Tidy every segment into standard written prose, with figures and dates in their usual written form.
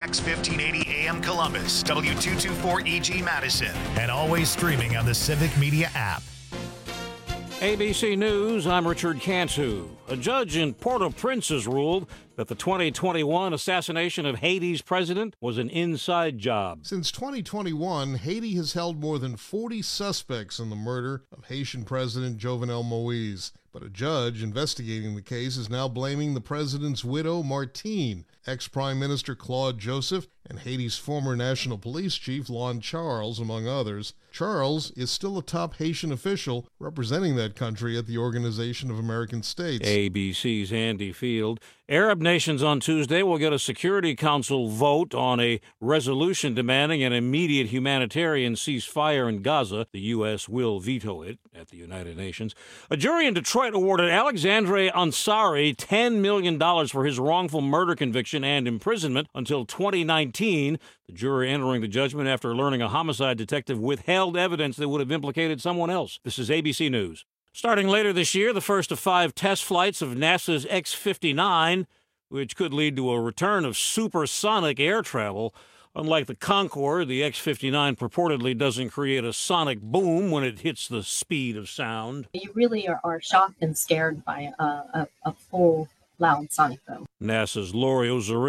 WDAX 1580 AM Columbus, W224EG Madison, and always streaming on the Civic Media app. ABC News, I'm Richard Cantu. A judge in Port-au-Prince has ruled that the 2021 assassination of Haiti's president was an inside job. Since 2021, Haiti has held more than 40 suspects in the murder of Haitian President Jovenel Moïse. But a judge investigating the case is now blaming the president's widow, Martine, ex-Prime Minister Claude Joseph, and Haiti's former National Police Chief, Lon Charles, among others. Charles is still a top Haitian official representing that country at the Organization of American States. ABC's Andy Field. Arab nations on Tuesday will get a Security Council vote on a resolution demanding an immediate humanitarian ceasefire in Gaza. The U.S. will veto it at the United Nations. A jury in Detroit awarded Alexandre Ansari $10 million for his wrongful murder conviction and imprisonment until 2019. The jury entering the judgment after learning a homicide detective withheld evidence that would have implicated someone else. This is ABC News. Starting later this year, the first of 5 test flights of NASA's X-59, which could lead to a return of supersonic air travel. Unlike the Concorde, the X-59 purportedly doesn't create a sonic boom when it hits the speed of sound. You really are shocked and scared by a full loud sonic boom. NASA's Lori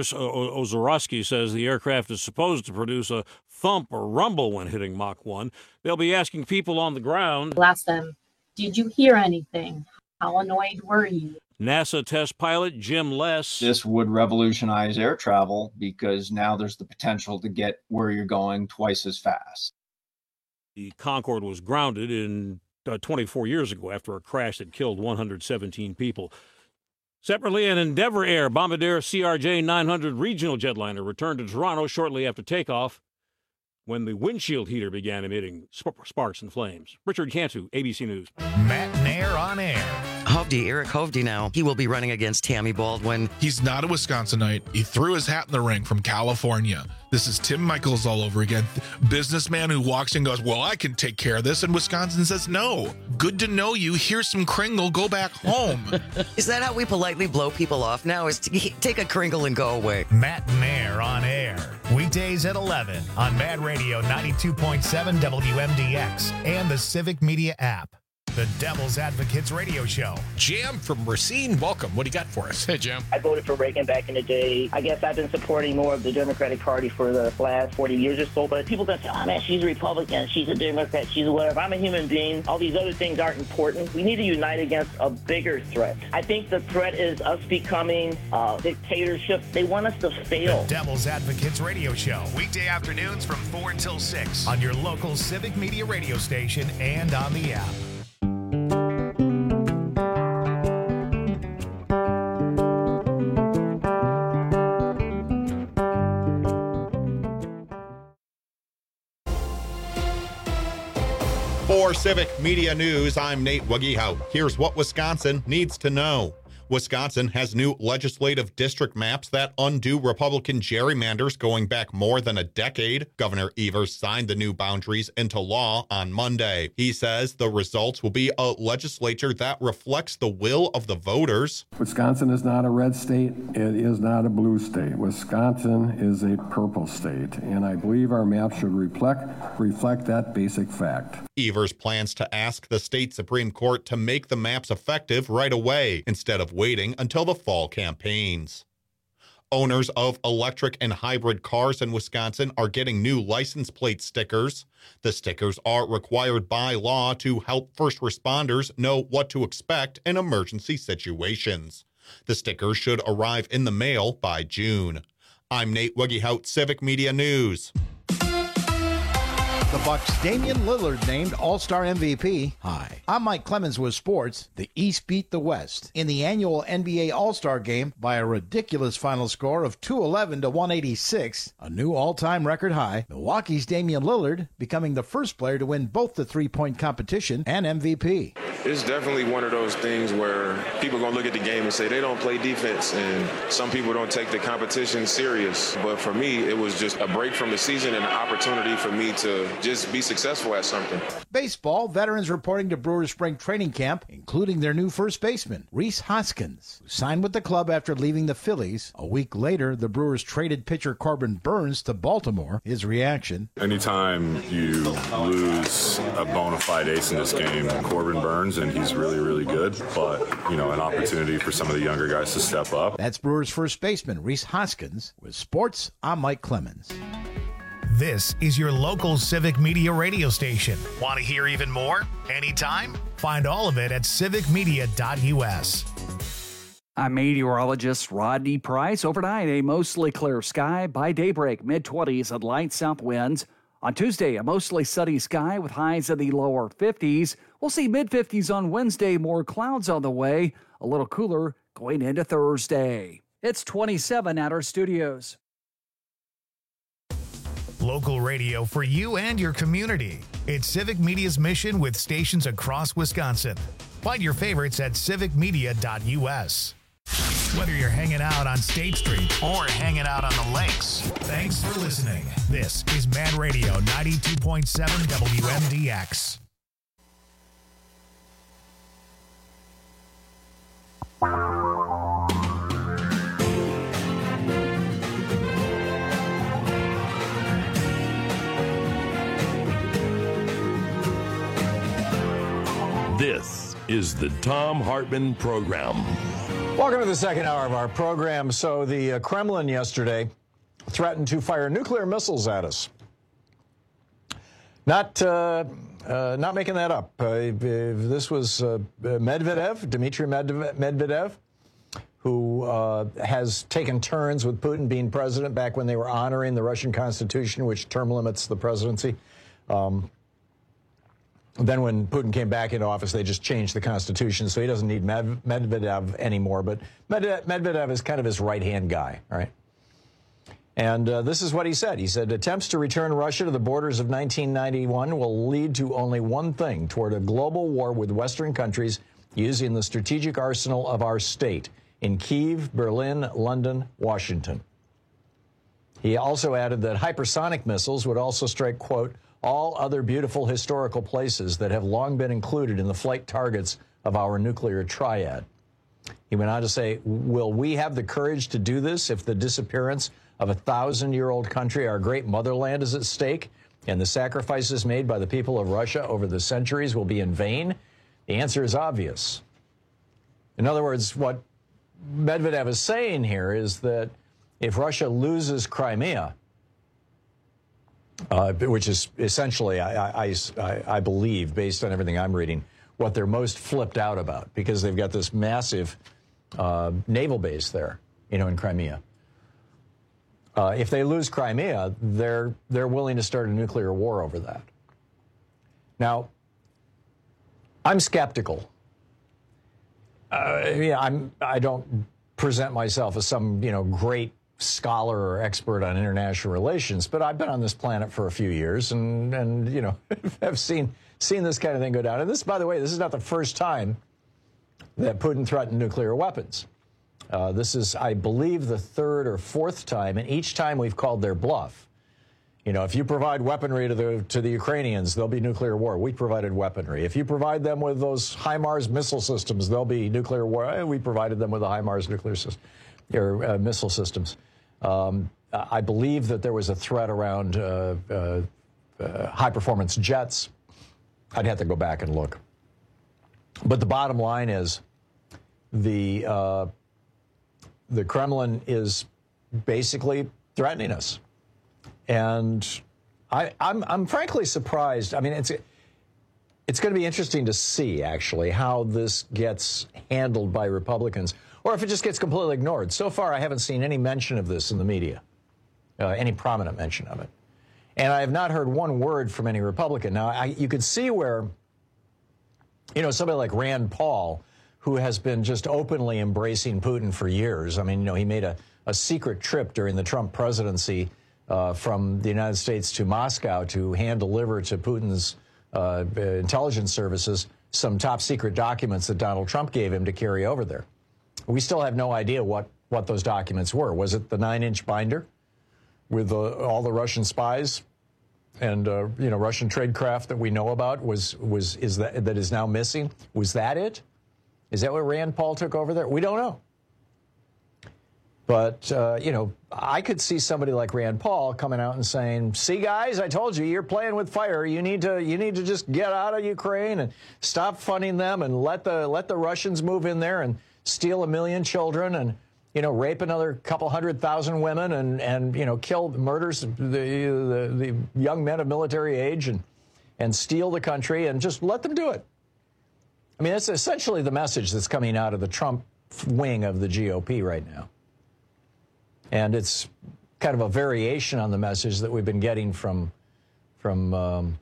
Ozorowski says the aircraft is supposed to produce a thump or rumble when hitting Mach 1. They'll be asking people on the ground. We'll ask them, did you hear anything? How annoyed were you? NASA test pilot Jim Less. This would revolutionize air travel because now there's the potential to get where you're going twice as fast. The Concorde was grounded in 24 years ago after a crash that killed 117 people. Separately, an Endeavour Air Bombardier CRJ-900 regional jetliner returned to Toronto shortly after takeoff when the windshield heater began emitting sparks and flames. Richard Cantu, ABC News. Matt Nair on air. Eric Hovde now. He will be running against Tammy Baldwin. He's not a Wisconsinite. He threw his hat in the ring from California. This is Tim Michaels all over again. Businessman who walks in and goes, well, I can take care of this. And Wisconsin says, no. Good to know you. Here's some Kringle. Go back home. Is that how we politely blow people off now? Is to take a Kringle and go away? Matt Nair on air. Weekdays at 11 on Mad Radio 92.7 WMDX and the Civic Media app. The Devil's Advocates Radio Show. Jam from Racine, welcome. What do you got for us? Hey, Jam. I voted for Reagan back in the day. I guess I've been supporting more of the Democratic Party for the last 40 years or so, but people don't say, oh man, she's a Republican, she's a Democrat, she's a whatever. I'm a human being. All these other things aren't important. We need to unite against a bigger threat. I think the threat is us becoming a dictatorship. They want us to fail. The Devil's Advocates Radio Show. Weekday afternoons from 4 until 6 on your local Civic Media radio station and on the app. For Civic Media News, I'm Nate Wagihout. Here's what Wisconsin needs to know. Wisconsin has new legislative district maps that undo Republican gerrymanders going back more than a decade. Governor Evers signed the new boundaries into law on Monday. He says the results will be a legislature that reflects the will of the voters. Wisconsin is not a red state. It is not a blue state. Wisconsin is a purple state, and I believe our map should reflect that basic fact. Evers plans to ask the state Supreme Court to make the maps effective right away instead of waiting until the fall campaigns. Owners of electric and hybrid cars in Wisconsin are getting new license plate stickers. The stickers are required by law to help first responders know what to expect in emergency situations. The stickers should arrive in the mail by June. I'm Nate Wagihout, Civic Media News. The Bucks' Damian Lillard named All-Star MVP. Hi, I'm Mike Clemens with sports. The East beat the West in the annual NBA All-Star Game by a ridiculous final score of 211 to 186, a new all-time record high. Milwaukee's Damian Lillard becoming the first player to win both the three-point competition and MVP. It's definitely one of those things where people are going to look at the game and say they don't play defense, and some people don't take the competition serious. But for me, it was just a break from the season and an opportunity for me to just be successful at something. Baseball, veterans reporting to Brewers spring training camp, including their new first baseman, Rhys Hoskins, who signed with the club after leaving the Phillies. A week later, the Brewers traded pitcher Corbin Burnes to Baltimore. His reaction: anytime you lose a bona fide ace in this game, Corbin Burnes, and he's really, really good, but, an opportunity for some of the younger guys to step up. That's Brewers first baseman Rhys Hoskins. With sports, I'm Mike Clemens. This is your local Civic Media radio station. Want to hear even more? Anytime? Find all of it at civicmedia.us. I'm meteorologist Rodney Price. Overnight, a mostly clear sky. By daybreak, mid-20s and light south winds. On Tuesday, a mostly sunny sky with highs in the lower 50s. We'll see mid-50s on Wednesday, more clouds on the way. A little cooler going into Thursday. It's 27 at our studios. Local radio for you and your community. It's Civic Media's mission with stations across Wisconsin. Find your favorites at civicmedia.us. Whether you're hanging out on State Street or hanging out on the lakes, thanks for listening. This is Mad Radio 92.7 WMDX. This is the Thom Hartmann Program. Welcome to the second hour of our program. So the Kremlin yesterday threatened to fire nuclear missiles at us. Not making that up. This was Dmitry Medvedev, who has taken turns with Putin being president back when they were honoring the Russian Constitution, which term limits the presidency. Then when Putin came back into office, they just changed the Constitution, so he doesn't need Medvedev anymore. But Medvedev is kind of his right-hand guy, right? And this is what he said. He said, attempts to return Russia to the borders of 1991 will lead to only one thing, toward a global war with Western countries using the strategic arsenal of our state in Kyiv, Berlin, London, Washington. He also added that hypersonic missiles would also strike, quote, all other beautiful historical places that have long been included in the flight targets of our nuclear triad. He went on to say, will we have the courage to do this if the disappearance of a 1,000-year-old country, our great motherland, is at stake, and the sacrifices made by the people of Russia over the centuries will be in vain? The answer is obvious. In other words, what Medvedev is saying here is that if Russia loses Crimea, which is essentially, I believe, based on everything I'm reading, what they're most flipped out about, because they've got this massive naval base there, in Crimea. If they lose Crimea, they're willing to start a nuclear war over that. Now, I'm skeptical. I don't present myself as some, great scholar or expert on international relations, but I've been on this planet for a few years and have seen this kind of thing go down. And this, by the way, this is not the first time that Putin threatened nuclear weapons. This is, I believe, the third or fourth time, and each time we've called their bluff. If you provide weaponry to the Ukrainians, there'll be nuclear war. We provided weaponry. If you provide them with those HIMARS missile systems, there'll be nuclear war. We provided them with the HIMARS nuclear system or missile systems. I believe that there was a threat around high-performance jets. I'd have to go back and look. But the bottom line is the Kremlin is basically threatening us. And I'm frankly surprised. I mean, it's going to be interesting to see, actually, how this gets handled by Republicans, or if it just gets completely ignored. So far, I haven't seen any mention of this in the media, any prominent mention of it. And I have not heard one word from any Republican. Now, you could see where, somebody like Rand Paul, who has been just openly embracing Putin for years. I mean, he made a secret trip during the Trump presidency from the United States to Moscow to hand-deliver to Putin's intelligence services some top-secret documents that Donald Trump gave him to carry over there. We still have no idea what those documents were. Was it the 9-inch binder with all the Russian spies Russian tradecraft that we know about that is now missing? Was that it? Is that what Rand Paul took over there? We don't know. But, I could see somebody like Rand Paul coming out and saying, see, guys, I told you, you're playing with fire. You need to just get out of Ukraine and stop funding them and let the Russians move in there and steal 1 million children and, rape another couple 100,000 women and murders the young men of military age and steal the country and just let them do it. I mean, that's essentially the message that's coming out of the Trump wing of the GOP right now. And it's kind of a variation on the message that we've been getting from the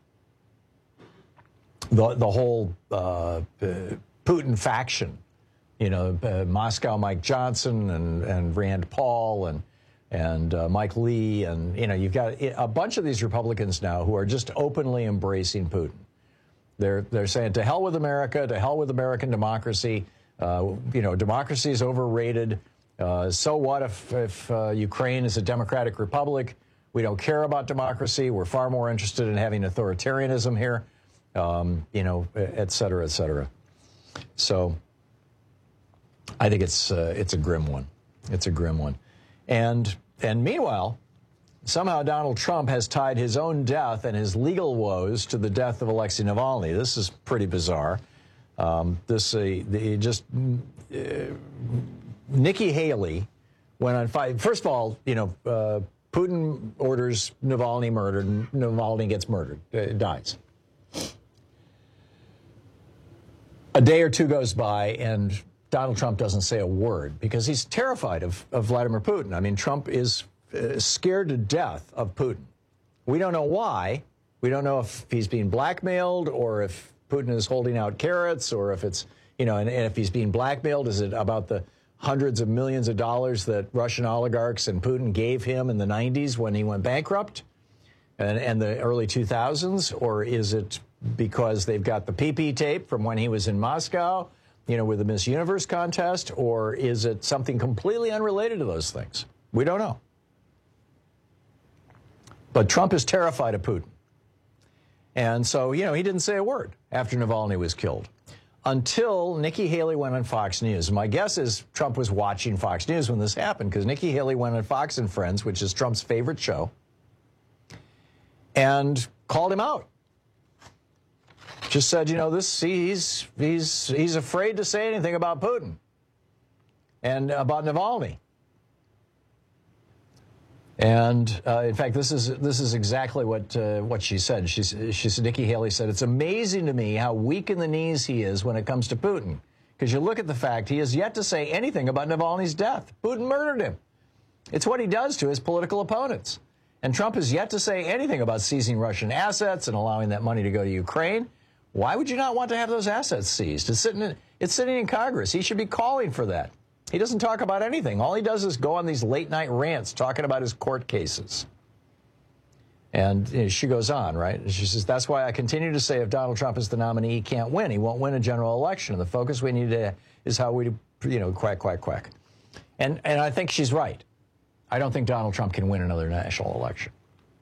whole Putin faction. Moscow Mike Johnson and Rand Paul and Mike Lee. And, you've got a bunch of these Republicans now who are just openly embracing Putin. They're saying, to hell with America, to hell with American democracy. Democracy is overrated. So what if Ukraine is a democratic republic? We don't care about democracy. We're far more interested in having authoritarianism here, et cetera, et cetera. So I think it's a grim one. It's a grim one. And meanwhile, somehow Donald Trump has tied his own death and his legal woes to the death of Alexei Navalny. This is pretty bizarre. Nikki Haley went on fire. First of all, Putin orders Navalny murdered, and Navalny gets murdered, dies. A day or two goes by, and Donald Trump doesn't say a word because he's terrified of Vladimir Putin. I mean, Trump is scared to death of Putin. We don't know why. We don't know if he's being blackmailed or if Putin is holding out carrots or if it's, and if he's being blackmailed, is it about the hundreds of millions of dollars that Russian oligarchs and Putin gave him in the 90s when he went bankrupt and the early 2000s? Or is it because they've got the PP tape from when he was in Moscow, with the Miss Universe contest? Or is it something completely unrelated to those things? We don't know. But Trump is terrified of Putin. And so, he didn't say a word after Navalny was killed. Until Nikki Haley went on Fox News. My guess is Trump was watching Fox News when this happened, because Nikki Haley went on Fox and Friends, which is Trump's favorite show, and called him out. Just said, he's afraid to say anything about Putin and about Navalny. And in fact, this is exactly what she said. She said, Nikki Haley said, it's amazing to me how weak in the knees he is when it comes to Putin. Because you look at the fact he has yet to say anything about Navalny's death. Putin murdered him. It's what he does to his political opponents. And Trump has yet to say anything about seizing Russian assets and allowing that money to go to Ukraine. Why would you not want to have those assets seized? It's sitting in Congress. He should be calling for that. He doesn't talk about anything. All he does is go on these late-night rants talking about his court cases. And she goes on, right? She says, that's why I continue to say if Donald Trump is the nominee, he can't win. He won't win a general election. And the focus we need to is how we, quack, quack, quack. And I think she's right. I don't think Donald Trump can win another national election.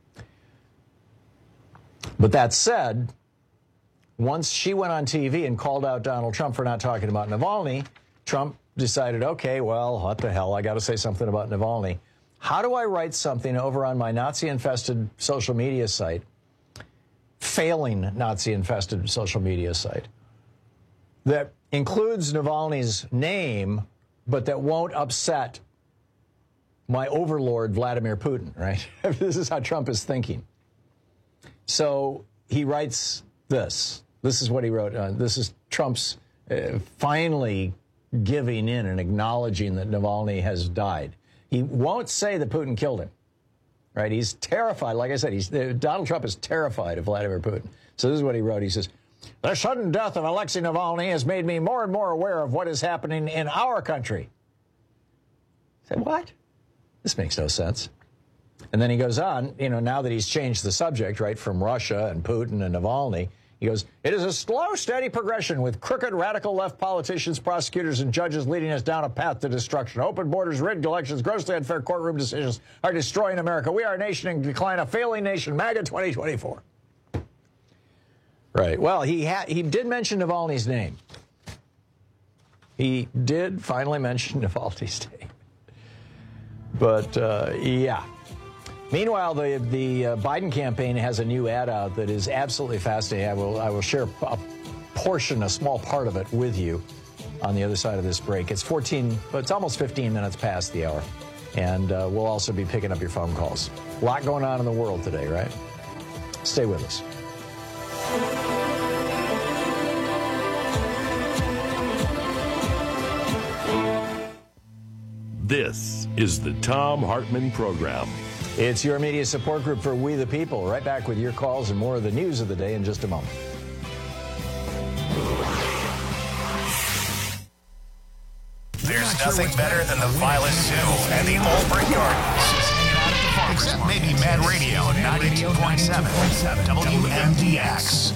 But that said, once she went on TV and called out Donald Trump for not talking about Navalny, Trump decided, okay, well, what the hell, I got to say something about Navalny. How do I write something over on my Nazi-infested social media site, failing Nazi-infested social media site, that includes Navalny's name, but that won't upset my overlord, Vladimir Putin, right? This is how Trump is thinking. So he writes this. This is what he wrote. This is Trump's finally giving in and acknowledging that Navalny has died. He won't say that Putin killed him, right? He's terrified. Like I said, Donald Trump is terrified of Vladimir Putin. So this is what he wrote. He says, the sudden death of Alexei Navalny has made me more and more aware of what is happening in our country. I said, what? This makes no sense. And then he goes on, now that he's changed the subject, right, from Russia and Putin and Navalny, He goes, "It is a slow, steady progression with crooked, radical left politicians, prosecutors, and judges leading us down a path to destruction. Open borders, rigged elections, grossly unfair courtroom decisions are destroying America. We are a nation in decline, a failing nation. MAGA 2024. Right. Well, he did mention Navalny's name. He did finally mention Navalny's name. But, yeah. Meanwhile, the Biden campaign has a new ad out that is absolutely fascinating. I will share a small part of it with you on the other side of this break. It's almost 15 minutes past the hour. And we'll also be picking up your phone calls. A lot going on in the world today, right? Stay with us. This is the Thom Hartmann Program. It's your media support group for We the People. Right back with your calls and more of the news of the day in just a moment. There's nothing better than the Violet Zoo and the Allbrick Gardens. Except maybe Mad Radio 92.7 WMDX.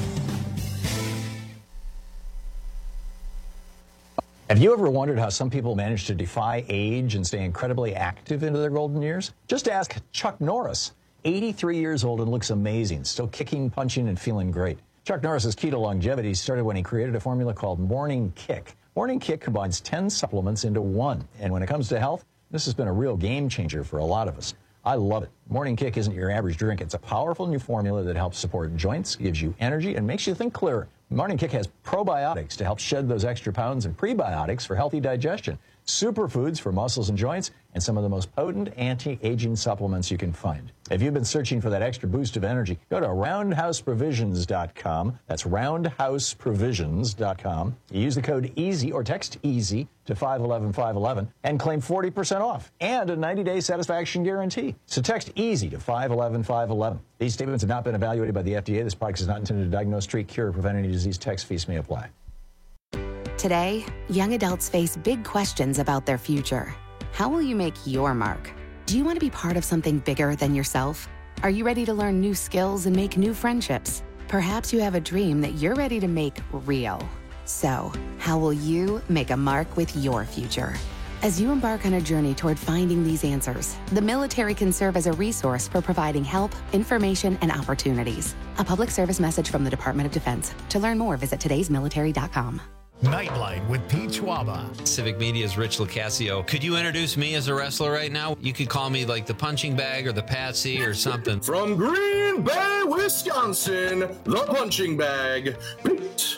Have you ever wondered how some people manage to defy age and stay incredibly active into their golden years? Just ask Chuck Norris, 83 years old and looks amazing, still kicking, punching, and feeling great. Chuck Norris's key to longevity started when he created a formula called Morning Kick. Morning Kick combines 10 supplements into one, and when it comes to health, this has been a real game changer for a lot of us. I love it. Morning Kick isn't your average drink. It's a powerful new formula that helps support joints, gives you energy, and makes you think clearer. Morning Kick has probiotics to help shed those extra pounds and prebiotics for healthy digestion, superfoods for muscles and joints, and some of the most potent anti-aging supplements you can find. If you've been searching for that extra boost of energy, go to roundhouseprovisions.com. That's roundhouseprovisions.com. You use the code EASY or text EASY to 511-511 and claim 40% off and a 90-day satisfaction guarantee. So text EASY to 511-511. These statements have not been evaluated by the FDA. This product is not intended to diagnose, treat, cure, or prevent any disease. Text fees may apply. Today, young adults face big questions about their future. How will you make your mark? Do you want to be part of something bigger than yourself? Are you ready to learn new skills and make new friendships? Perhaps you have a dream that you're ready to make real. So, how will you make a mark with your future? As you embark on a journey toward finding these answers, the military can serve as a resource for providing help, information, and opportunities. A public service message from the Department of Defense. To learn more, visit today'smilitary.com. Nightlight with Pete Schwaba. Civic Media's Rich Lucasio. Could you introduce me as a wrestler right now? You could call me like the punching bag or the Patsy or something. From Green Bay, Wisconsin, the punching bag, Pete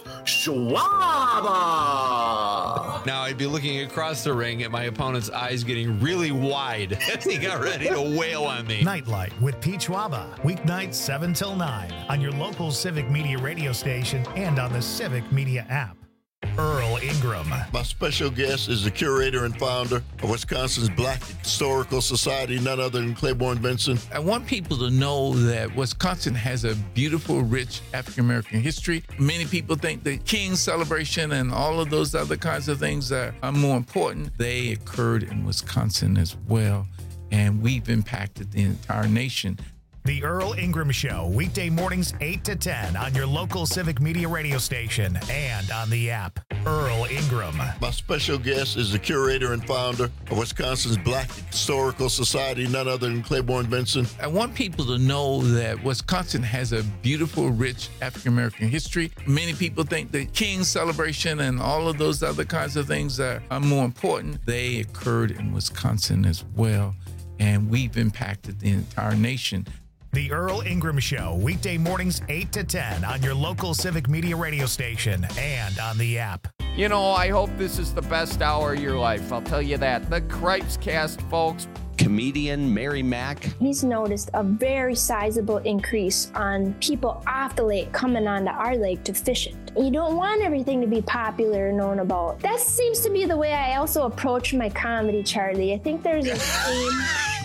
Schwaba. Now I'd be looking across the ring at my opponent's eyes getting really wide as he got ready to wail on me. Nightlight with Pete Schwaba. Weeknights 7 till 9 on your local Civic Media radio station and on the Civic Media app. Earl Ingram. My special guest is the curator and founder of Wisconsin's Black Historical Society, none other than Claiborne Benson. I want people to know that Wisconsin has a beautiful, rich African-American history. Many people think the King celebration and all of those other kinds of things are more important. They occurred in Wisconsin as well, and we've impacted the entire nation. The Earl Ingram Show, weekday mornings 8 to 10 on your local Civic Media radio station and on the app. Earl Ingram. My special guest is the curator and founder of Wisconsin's Black Historical Society, none other than Claiborne Benson. I want people to know that Wisconsin has a beautiful, rich African-American history. Many people think the King celebration and all of those other kinds of things are more important. They occurred in Wisconsin as well, and we've impacted the entire nation. The Earl Ingram Show, weekday mornings 8 to 10 on your local Civic Media radio station and on the app. You know, I hope this is the best hour of your life. I'll tell you that. The Cripes Cast, folks. Comedian Mary Mack. He's noticed a very sizable increase on people off the lake coming onto our lake to fish it. You don't want everything to be popular and known about. That seems to be the way I also approach my comedy, Charlie. I think there's a theme.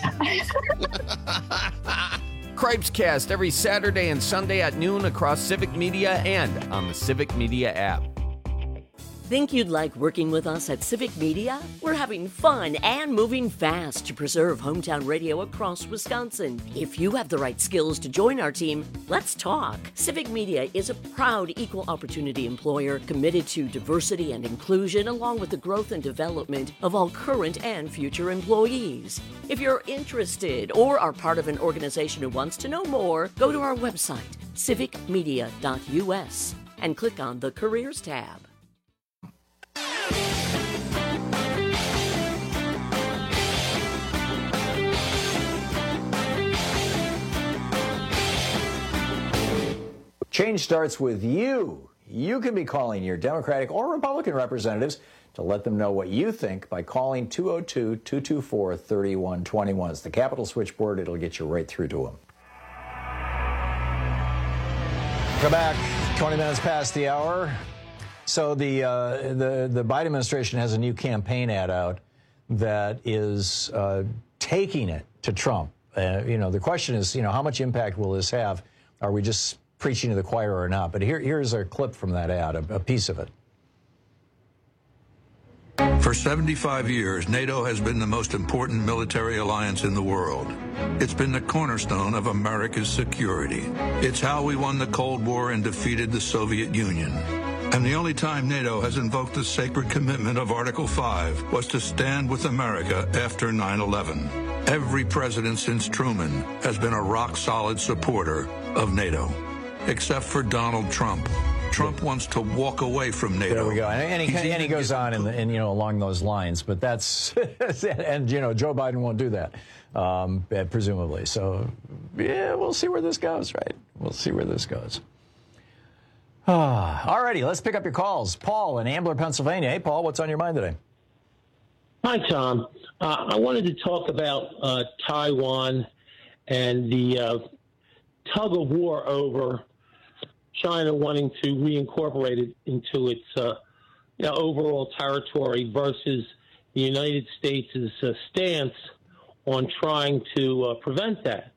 Cripes Cast every Saturday and Sunday at noon across Civic Media and on the Civic Media app. Think you'd like working with us at Civic Media? We're having fun and moving fast to preserve hometown radio across Wisconsin. If you have the right skills to join our team, let's talk. Civic Media is a proud equal opportunity employer committed to diversity and inclusion, along with the growth and development of all current and future employees. If you're interested or are part of an organization who wants to know more, go to our website, civicmedia.us, and click on the Careers tab. Change starts with you. You can be calling your Democratic or Republican representatives to let them know what you think by calling 202-224-3121. It's the Capitol switchboard. It'll get you right through to them. Come back. 20 minutes past the hour. So the Biden administration has a new campaign ad out that is taking it to Trump. The question is, how much impact will this have? Are we just preaching to the choir or not? But here's a clip from that ad, a piece of it. For 75 years, NATO has been the most important military alliance in the world. It's been the cornerstone of America's security. It's how we won the Cold War and defeated the Soviet Union. And the only time NATO has invoked the sacred commitment of Article 5 was to stand with America after 9/11. Every president since Truman has been a rock-solid supporter of NATO, except for Donald Trump. Trump wants to walk away from NATO. There we go. And he goes on along those lines, but that's and Joe Biden won't do that, presumably. So yeah, we'll see where this goes, right? We'll see where this goes. All righty, let's pick up your calls. Paul in Ambler, Pennsylvania. Hey, Paul, what's on your mind today? Hi, Tom. I wanted to talk about Taiwan and the tug of war over China wanting to reincorporate it into its overall territory versus the United States' stance on trying to prevent that.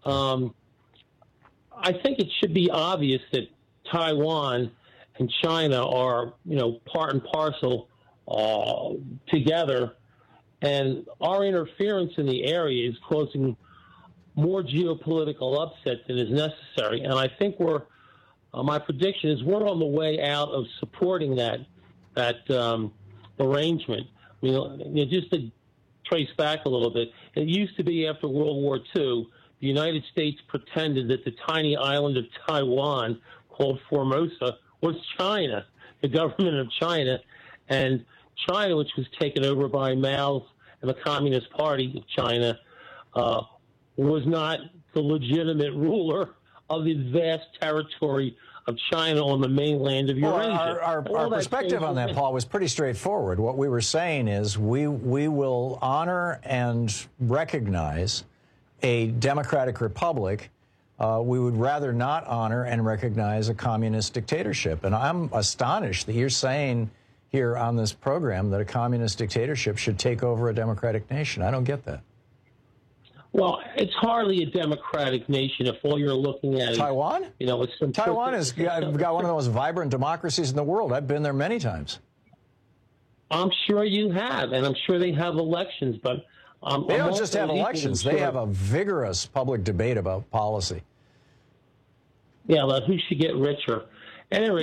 I think it should be obvious that Taiwan and China are, part and parcel together, and our interference in the area is causing more geopolitical upset than is necessary. And I think my prediction is we're on the way out of supporting that arrangement. Just to trace back a little bit, it used to be after World War II, the United States pretended that the tiny island of Taiwan, called Formosa, was China, the government of China, and China, which was taken over by Mao and the Communist Party of China, was not the legitimate ruler of the vast territory of China on the mainland of Eurasia. Our perspective on that, Paul, was pretty straightforward. What we were saying is we will honor and recognize a democratic republic. We would rather not honor and recognize a communist dictatorship. And I'm astonished that you're saying here on this program that a communist dictatorship should take over a democratic nation. I don't get that. Well, it's hardly a democratic nation if all you're looking at Taiwan? Is Taiwan has got one of the most vibrant democracies in the world. I've been there many times. I'm sure you have, and I'm sure they have elections, but they don't just have elections. They have a vigorous public debate about policy. Yeah, about who should get richer. Anyway,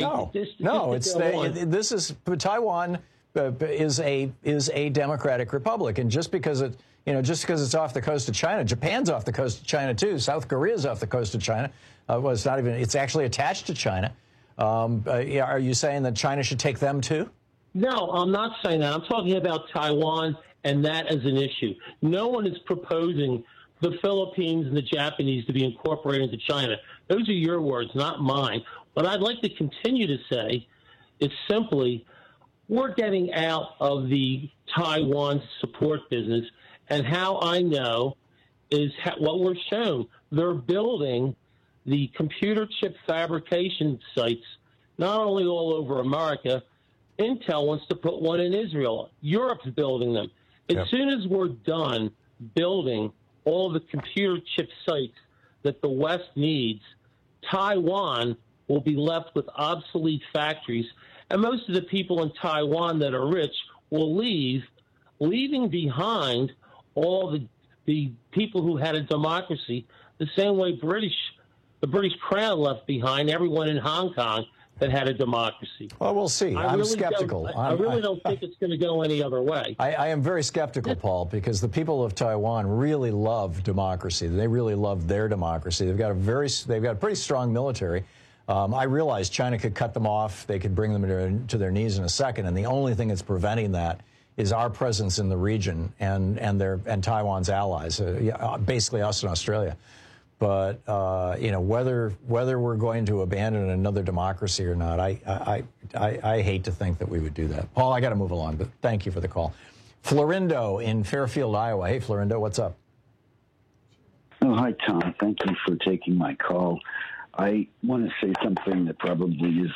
Taiwan is a democratic republic, and just because it's off the coast of China, Japan's off the coast of China too. South Korea's off the coast of China. It's actually attached to China. Are you saying that China should take them too? No, I'm not saying that. I'm talking about Taiwan and that as an issue. No one is proposing the Philippines and the Japanese to be incorporated into China. Those are your words, not mine. What I'd like to continue to say is simply we're getting out of the Taiwan support business, and how I know is what we're shown. They're building the computer chip fabrication sites not only all over America. Intel wants to put one in Israel. Europe's building them. As soon as we're done building all the computer chip sites that the West needs, Taiwan will be left with obsolete factories, And most of the people in Taiwan that are rich will leave, leaving behind all the people who had a democracy, the same way the British Crown left behind everyone in Hong Kong that had a democracy. Well, we'll see. I'm skeptical. I really don't think it's going to go any other way. I am very skeptical, Paul, because the people of Taiwan really love democracy. They really love their democracy. They've got a pretty strong military. I realize China could cut them off. They could bring them to their knees in a second, and the only thing that's preventing that is our presence in the region and Taiwan's allies, basically us and Australia. But whether we're going to abandon another democracy or not, I hate to think that we would do that. Paul, I got to move along, but thank you for the call. Florindo in Fairfield, Iowa. Hey, Florindo, what's up? Oh, hi, Tom. Thank you for taking my call. I want to say something that probably is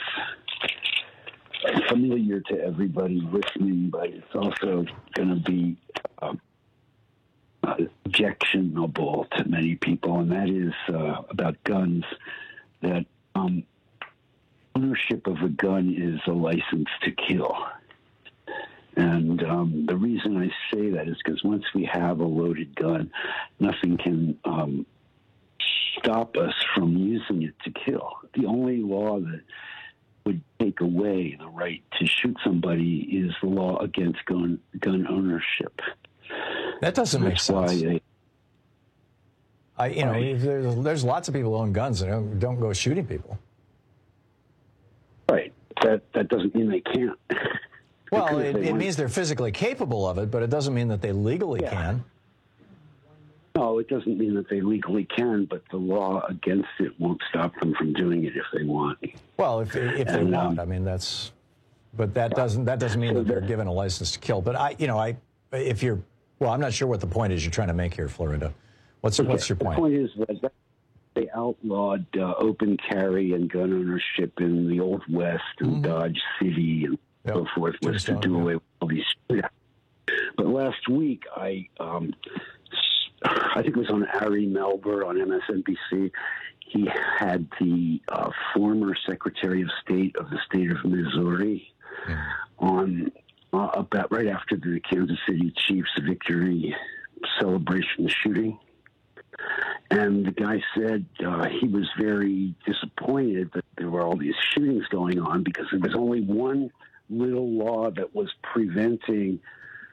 familiar to everybody listening, but it's also going to be objectionable to many people, and that is about guns, that ownership of a gun is a license to kill. And the reason I say that is because once we have a loaded gun, nothing can stop us from using it to kill. The only law that would take away the right to shoot somebody is the law against gun ownership. That doesn't make sense. There's lots of people who own guns and don't go shooting people. Right. That doesn't mean they can't. Well, it means they're physically capable of it, but it doesn't mean that they legally can. No, it doesn't mean that they legally can, but the law against it won't stop them from doing it if they want. Well, if they want, I mean that's. But that doesn't mean that they're given a license to kill. But well, I'm not sure what the point is you're trying to make here, Florida. What's your point? The point is that they outlawed open carry and gun ownership in the Old West and Dodge City and so forth, was to do away with all these. Yeah. But last week, I think it was on Ari Melber on MSNBC. He had the former Secretary of State of the state of Missouri on about right after the Kansas City Chiefs victory celebration shooting. And the guy said he was very disappointed that there were all these shootings going on because there was only one little law that was preventing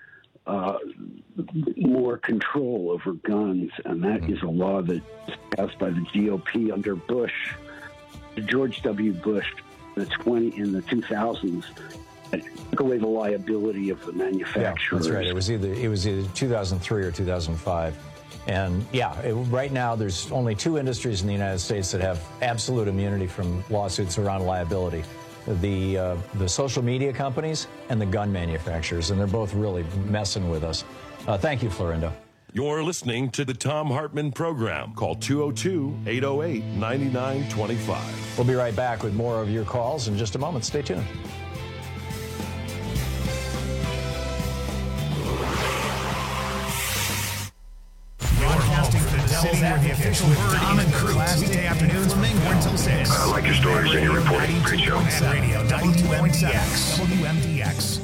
more control over guns, and that is a law that was passed by the GOP under Bush, George W. Bush, in the 2000s. It took away the liability of the manufacturers. Yeah, that's right. It was either 2003 or 2005. And right now there's only two industries in the United States that have absolute immunity from lawsuits around liability. The social media companies and the gun manufacturers, and they're both really messing with us. Thank you, Florindo. You're listening to the Thom Hartmann Program. Call 202-808-9925. We'll be right back with more of your calls in just a moment. Stay tuned. Broadcasting to the city where the official word Tom and Crew. Weekday afternoons from 4 until 6. I like your stories and your reporting. Great show. Radio, WMDX. WMDX.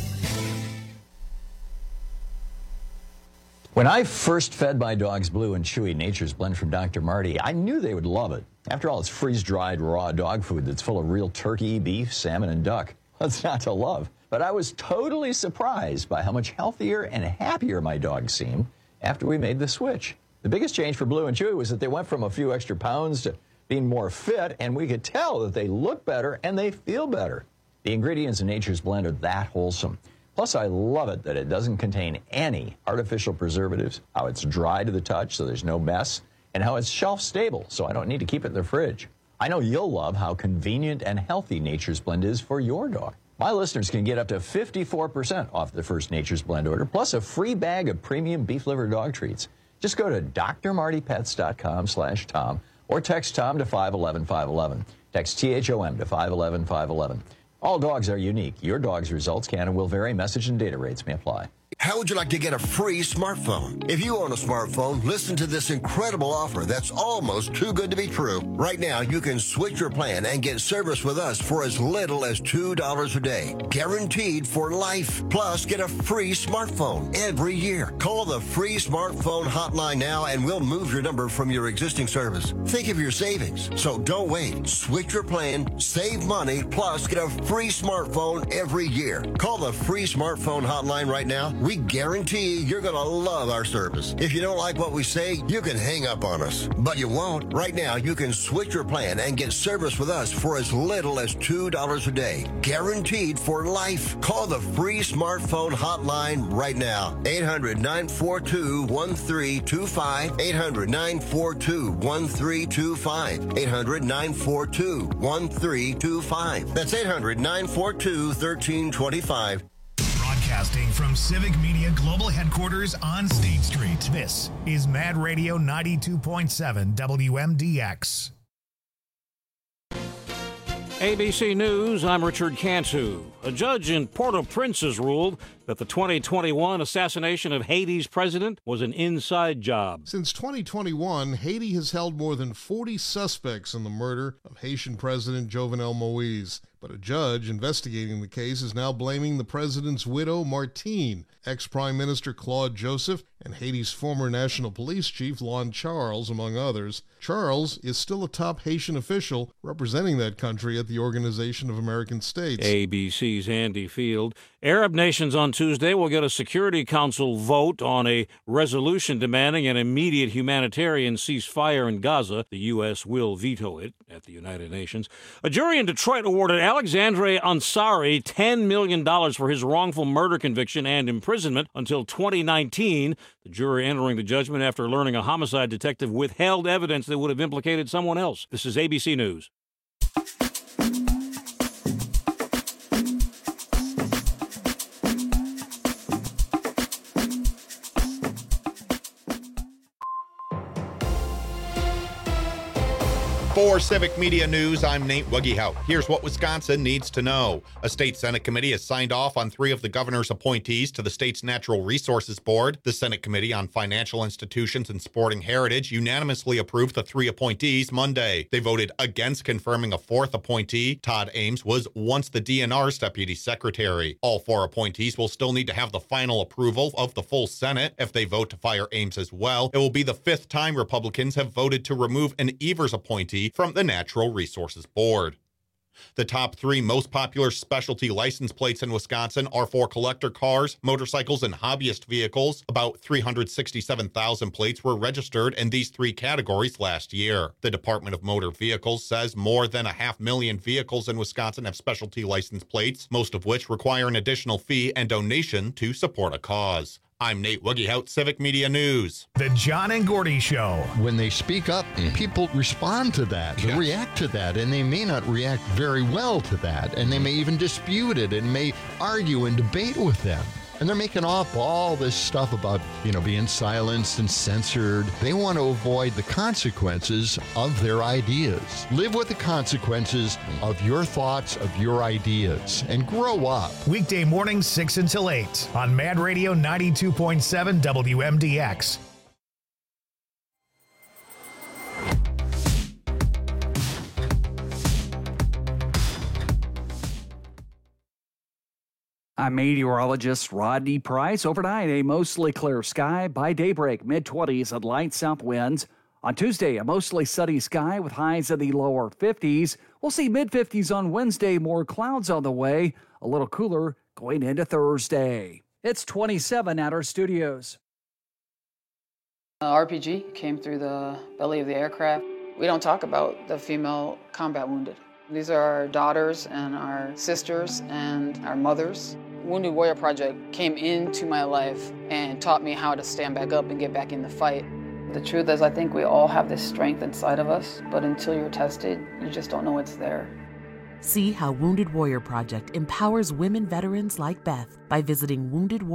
When I first fed my dogs Blue and Chewy Nature's Blend from Dr. Marty, I knew they would love it. After all, it's freeze-dried raw dog food that's full of real turkey, beef, salmon, and duck. What's not to love? But I was totally surprised by how much healthier and happier my dogs seemed after we made the switch. The biggest change for Blue and Chewy was that they went from a few extra pounds to being more fit, and we could tell that they look better and they feel better. The ingredients in Nature's Blend are that wholesome. Plus, I love it that it doesn't contain any artificial preservatives, how it's dry to the touch so there's no mess, and how it's shelf stable so I don't need to keep it in the fridge. I know you'll love how convenient and healthy Nature's Blend is for your dog. My listeners can get up to 54% off the first Nature's Blend order, plus a free bag of premium beef liver dog treats. Just go to drmartypets.com/Tom or text Tom to 511-511. Text THOM to 511-511. All dogs are unique. Your dog's results can and will vary. Message and data rates may apply. How would you like to get a free smartphone? If you own a smartphone, listen to this incredible offer that's almost too good to be true. Right now, you can switch your plan and get service with us for as little as $2 a day. Guaranteed for life. Plus, get a free smartphone every year. Call the free smartphone hotline now and we'll move your number from your existing service. Think of your savings. So don't wait. Switch your plan, save money, plus get a free smartphone every year. Call the free smartphone hotline right now. We guarantee you're going to love our service. If you don't like what we say, you can hang up on us. But you won't. Right now, you can switch your plan and get service with us for as little as $2 a day. Guaranteed for life. Call the free smartphone hotline right now. 800-942-1325. 800-942-1325. 800-942-1325. That's 800-942-1325. Broadcasting from Civic Media Global Headquarters on State Street. This is Mad Radio 92.7 WMDX. ABC News, I'm Richard Cantu. A judge in Port-au-Prince has ruled that the 2021 assassination of Haiti's president was an inside job. Since 2021, Haiti has held more than 40 suspects in the murder of Haitian President Jovenel Moïse. But a judge investigating the case is now blaming the president's widow, Martine, ex-Prime Minister Claude Joseph, and Haiti's former National Police Chief, Lon Charles, among others. Charles is still a top Haitian official representing that country at the Organization of American States. ABC's Andy Field. Arab nations on Tuesday will get a Security Council vote on a resolution demanding an immediate humanitarian ceasefire in Gaza. The U.S. will veto it at the United Nations. A jury in Detroit awarded Alexandre Ansari $10 million for his wrongful murder conviction and imprisonment until 2019. The jury entering the judgment after learning a homicide detective withheld evidence that would have implicated someone else. This is ABC News. For Civic Media News, I'm Nate Wuggehout. Here's what Wisconsin needs to know. A state Senate committee has signed off on 3 of the governor's appointees to the state's Natural Resources Board. The Senate Committee on Financial Institutions and Sporting Heritage unanimously approved the 3 appointees Monday. They voted against confirming a 4th appointee. Todd Ames was once the DNR's deputy secretary. All 4 appointees will still need to have the final approval of the full Senate. If they vote to fire Ames as well, it will be the 5th time Republicans have voted to remove an Evers appointee from the Natural Resources Board. The top 3 most popular specialty license plates in Wisconsin are for collector cars, motorcycles, and hobbyist vehicles. About 367,000 plates were registered in these 3 categories last year. The Department of Motor Vehicles says more than 500,000 vehicles in Wisconsin have specialty license plates, most of which require an additional fee and donation to support a cause. I'm Nate Wuggehout, Civic Media News. The John and Gordy Show. When they speak up, people respond to that, they react to that, and they may not react very well to that, and they may even dispute it and may argue and debate with them. And they're making up all this stuff about, being silenced and censored. They want to avoid the consequences of their ideas. Live with the consequences of your thoughts, of your ideas, and grow up. Weekday mornings 6 until 8 on Mad Radio 92.7 WMDX. I'm meteorologist Rodney Price. Overnight, a mostly clear sky. By daybreak, mid-20s and light south winds. On Tuesday, a mostly sunny sky with highs in the lower 50s. We'll see mid-50s on Wednesday, more clouds on the way. A little cooler going into Thursday. It's 27 at our studios. RPG came through the belly of the aircraft. We don't talk about the female combat wounded. These are our daughters and our sisters and our mothers. Wounded Warrior Project came into my life and taught me how to stand back up and get back in the fight. The truth is, I think we all have this strength inside of us, but until you're tested, you just don't know it's there. See how Wounded Warrior Project empowers women veterans like Beth by visiting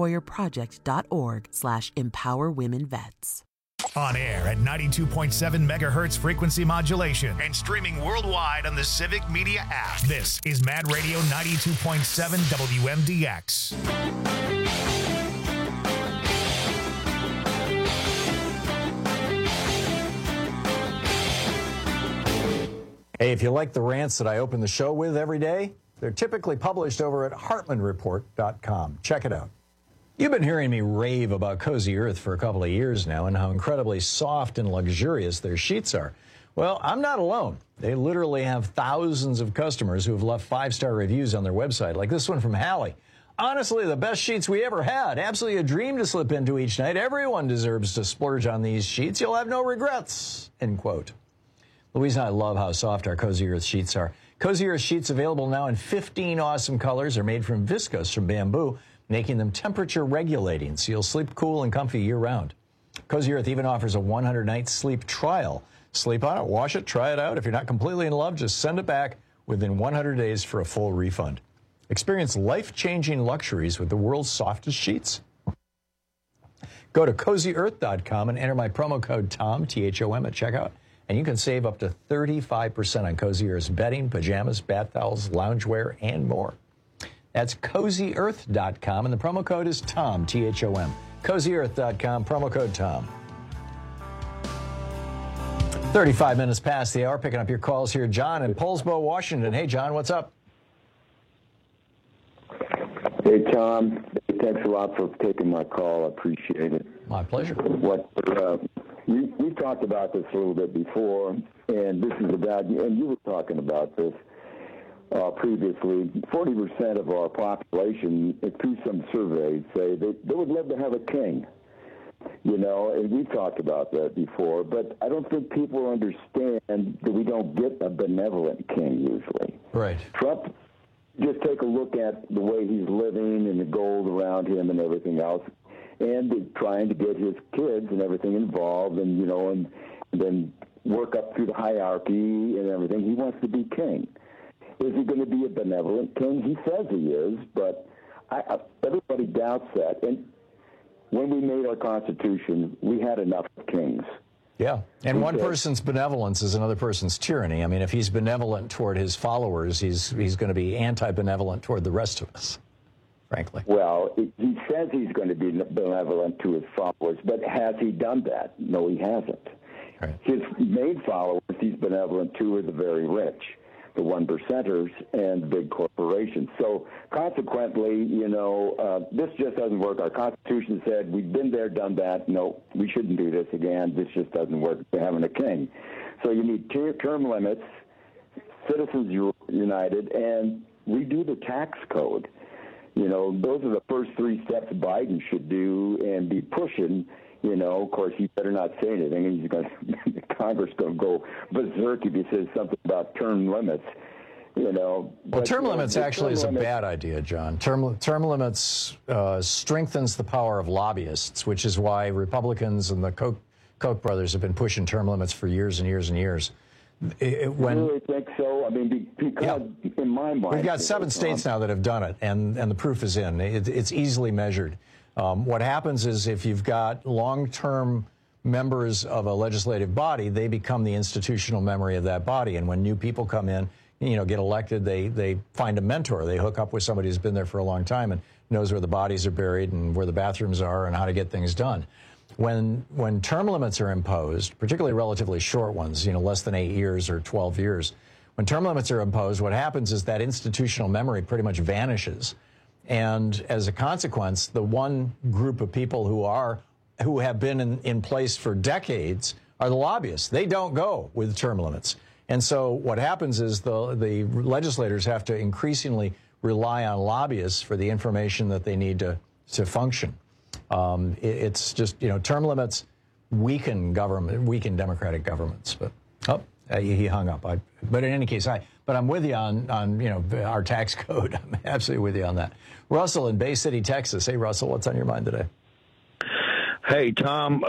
woundedwarriorproject.org/empowerwomenvets. On air at 92.7 megahertz frequency modulation and streaming worldwide on the Civic Media app. This is Mad Radio 92.7 WMDX. Hey, if you like the rants that I open the show with every day, they're typically published over at HeartlandReport.com. Check it out. You've been hearing me rave about Cozy Earth for a couple of years now and how incredibly soft and luxurious their sheets are. Well, I'm not alone. They literally have thousands of customers who have left 5-star reviews on their website, like this one from Hallie. Honestly, the best sheets we ever had. Absolutely a dream to slip into each night. Everyone deserves to splurge on these sheets. You'll have no regrets, end quote. Louise and I love how soft our Cozy Earth sheets are. Cozy Earth sheets available now in 15 awesome colors are made from viscose from bamboo, making them temperature regulating, so you'll sleep cool and comfy year-round. Cozy Earth even offers a 100-night sleep trial. Sleep on it, wash it, try it out. If you're not completely in love, just send it back within 100 days for a full refund. Experience life-changing luxuries with the world's softest sheets. Go to CozyEarth.com and enter my promo code TOM, T-H-O-M, at checkout, and you can save up to 35% on Cozy Earth's bedding, pajamas, bath towels, loungewear, and more. That's CozyEarth.com, and the promo code is TOM, T-H-O-M. CozyEarth.com, promo code TOM. 35 minutes past the hour, picking up your calls here. John in Poulsbo, Washington. Hey, John, what's up? Hey, Tom. Thanks a lot for taking my call. I appreciate it. My pleasure. We talked about this a little bit before, and this is about, and you were talking about this previously. 40% of our population, through some surveys, say they would love to have a king. You know, and we've talked about that before, but I don't think people understand that we don't get a benevolent king usually. Right. Trump, just take a look at the way he's living and the gold around him and everything else, and trying to get his kids and everything involved, and you know, and then work up through the hierarchy and everything. He wants to be king. Is he going to be a benevolent king? He says he is, but everybody doubts that. And when we made our Constitution, we had enough kings. Yeah, and one person's benevolence is another person's tyranny. I mean, if he's benevolent toward his followers, he's going to be anti-benevolent toward the rest of us, frankly. Well, he says he's going to be benevolent to his followers, but has he done that? No, he hasn't. Right. His main followers he's benevolent to are the very rich, the 1%ers, and big corporations. So consequently, you know, this just doesn't work. Our Constitution said we've been there, done that. No, we shouldn't do this again. This just doesn't work. We're having a king. So you need term limits, Citizens United, and redo the tax code. You know, those are the first 3 steps Biden should do and be pushing. You know, of course, he better not say anything. He's going to, Congress going to go berserk if he says something about term limits. You know, well, term limits actually is a bad idea, John. Term limits strengthens the power of lobbyists, which is why Republicans and the Koch brothers have been pushing term limits for years and years and years. I really think so. I mean, because in my mind, we've got 7 states now that have done it, and the proof is in. It's easily measured. What happens is if you've got long-term members of a legislative body, they become the institutional memory of that body. And when new people come in, you know, get elected, they find a mentor. They hook up with somebody who's been there for a long time and knows where the bodies are buried and where the bathrooms are and how to get things done. When term limits are imposed, particularly relatively short ones, you know, less than 8 years or 12 years, when term limits are imposed, what happens is that institutional memory pretty much vanishes. And as a consequence, the one group of people who have been in place for decades are the lobbyists. They don't go with term limits. And so what happens is the legislators have to increasingly rely on lobbyists for the information that they need to function. It's just, you know, term limits weaken democratic governments. But he hung up. But in any case, I'm with you on you know, our tax code. I'm absolutely with you on that. Russell in Bay City, Texas. Hey, Russell, what's on your mind today? Hey, Tom.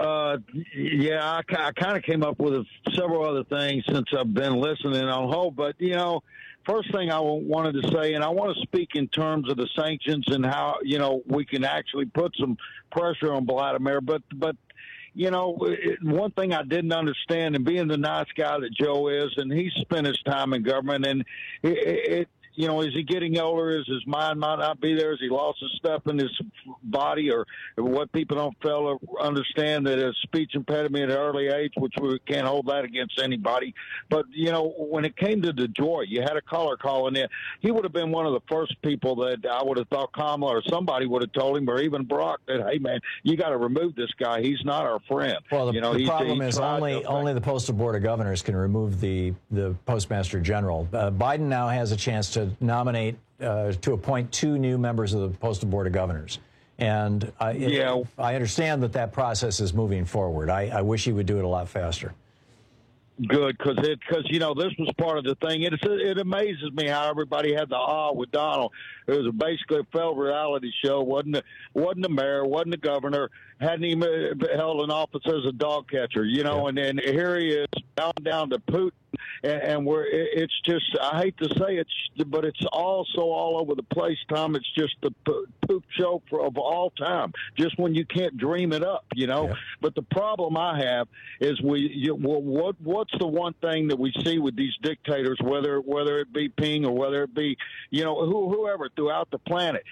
I kind of came up with several other things since I've been listening on hold. But, you know, first thing I wanted to say, and I want to speak in terms of the sanctions and how, you know, we can actually put some pressure on Vladimir. But you know, one thing I didn't understand, and being the nice guy that Joe is, and he spent his time in government, and is he getting older? Is his mind might not be there? Has he lost a step in his body? Or what people don't fail to understand, that a speech impediment at an early age, which we can't hold that against anybody. But, when it came to DeJoy, you had a caller calling in. He would have been one of the first people that I would have thought Kamala or somebody would have told him, or even Brock, that, hey, man, you got to remove this guy. He's not our friend. Well, the problem is only the Postal Board of Governors can remove the Postmaster General. Biden now has a chance to nominate, to appoint 2 new members of the Postal Board of Governors. And I understand that process is moving forward. I wish he would do it a lot faster. Good, because this was part of the thing. It amazes me how everybody had the with Donald. It was basically a failed reality show. wasn't the mayor, wasn't the governor, hadn't even held an office as a dog catcher. And then here he is down to Putin. And it's just, I hate to say it, but it's also all over the place, Tom. It's just the poop show of all time, just when you can't dream it up, Yeah. But the problem I have is what's the one thing that we see with these dictators, whether it be Ping or whether it be, whoever throughout the planet,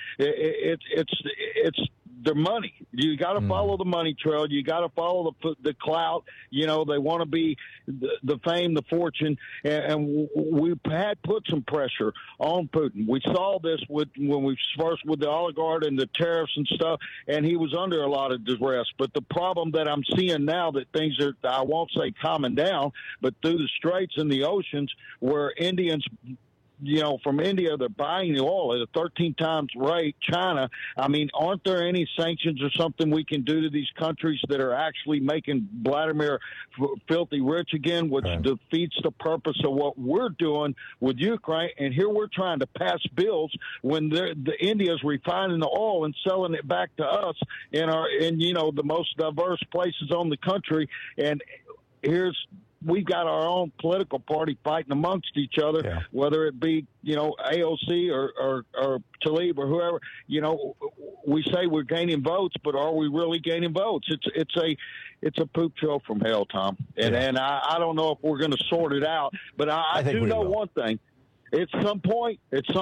it's their money. You got to follow the money trail. You got to follow the clout. They want to be the fame, the fortune, and we had put some pressure on Putin. We saw this when we first with the oligarch and the tariffs and stuff, and he was under a lot of duress. But the problem that I'm seeing now, that things are, I won't say calming down, but through the straits and the oceans where Indians, from India, they're buying the oil at a 13 times rate. China, I mean, aren't there any sanctions or something we can do to these countries that are actually making Vladimir filthy rich again, which defeats the purpose of what we're doing with Ukraine? And here we're trying to pass bills when the India's refining the oil and selling it back to us in the most diverse places on the country. And we've got our own political party fighting amongst each other, whether it be, AOC or Tlaib or whoever. We say we're gaining votes, but are we really gaining votes? It's a poop show from hell, Tom. And I don't know if we're going to sort it out, but I do know one thing. At some point,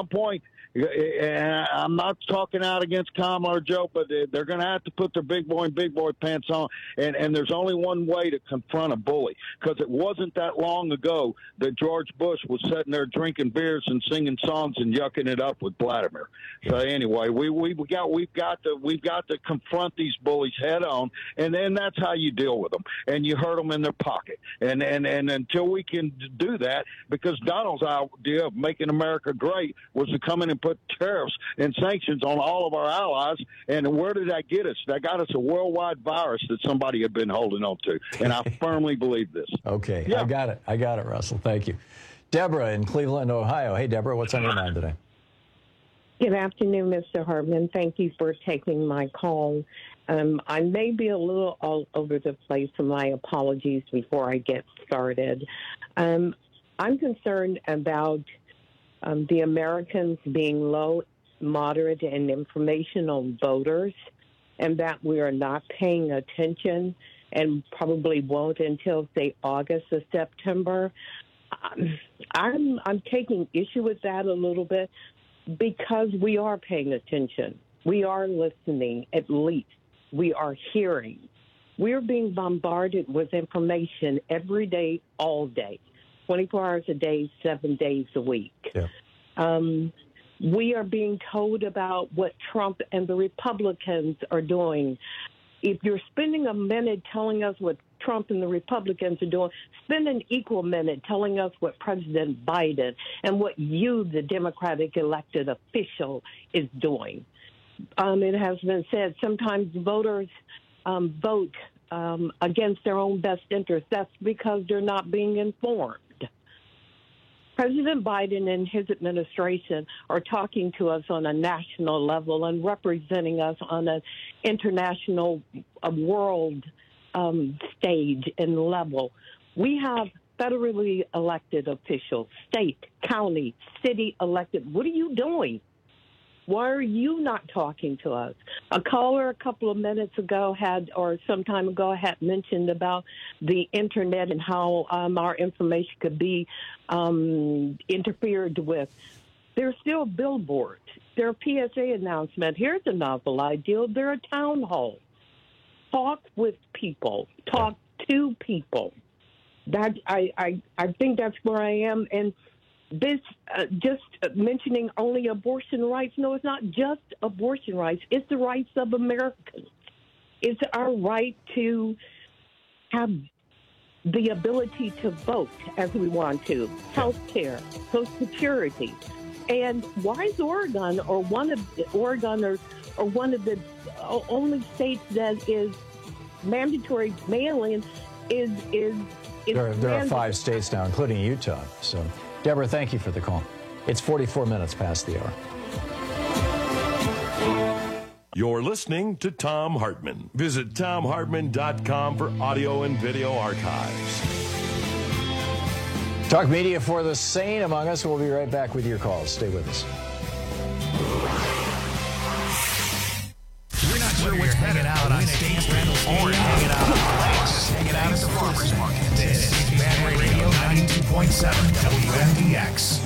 and I'm not talking out against Kamala or Joe, but they're going to have to put their big boy pants on. And there's only one way to confront a bully, because it wasn't that long ago that George Bush was sitting there drinking beers and singing songs and yucking it up with Vladimir. So anyway, we've got to confront these bullies head on, and then that's how you deal with them. And you hurt them in their pocket. And until we can do that, because Donald's idea of making America great was to come in and put tariffs and sanctions on all of our allies. And where did that get us? That got us a worldwide virus that somebody had been holding on to. And I firmly believe this. Okay. Yeah. I got it, Russell. Thank you. Deborah in Cleveland, Ohio. Hey, Deborah, what's on your mind today? Good afternoon, Mr. Hartman. Thank you for taking my call. I may be a little all over the place, so my apologies before I get started. I'm concerned about the Americans being low, moderate, and informational voters, and that we are not paying attention and probably won't until, say, August or September. I'm taking issue with that a little bit, because we are paying attention. We are listening, at least. We are hearing. We're being bombarded with information every day, all day. 24 hours a day, 7 days a week. Yeah. We are being told about what Trump and the Republicans are doing. If you're spending a minute telling us what Trump and the Republicans are doing, spend an equal minute telling us what President Biden and what you, the Democratic elected official, is doing. It has been said sometimes voters vote against their own best interest. That's because they're not being informed. President Biden and his administration are talking to us on a national level and representing us on an international world stage and level. We have federally elected officials, state, county, city elected. What are you doing? Why are you not talking to us? A caller a couple of minutes ago had mentioned about the Internet and how our information could be interfered with. They're still billboards. They're a PSA announcement. Here's a novel idea. They're a town hall. Talk with people. Talk to people. That I think that's where I am. And this just mentioning only abortion rights. No, it's not just abortion rights. It's the rights of Americans. It's our right to have the ability to vote as we want to, health care, Social Security. And why is Oregon or one of the only states that is mandatory mail-in is there are 5 states now, including Utah. So, Deborah, thank you for the call. It's 44 minutes past the hour. You're listening to Thom Hartmann. Visit ThomHartmann.com for audio and video archives. Talk media for the sane among us. We'll be right back with your calls. Stay with us. We're not sure where you're hanging out on State Street or hanging out on Lakes, hanging out at the farmer's market. This is Mad Radio 92.7 WMDX.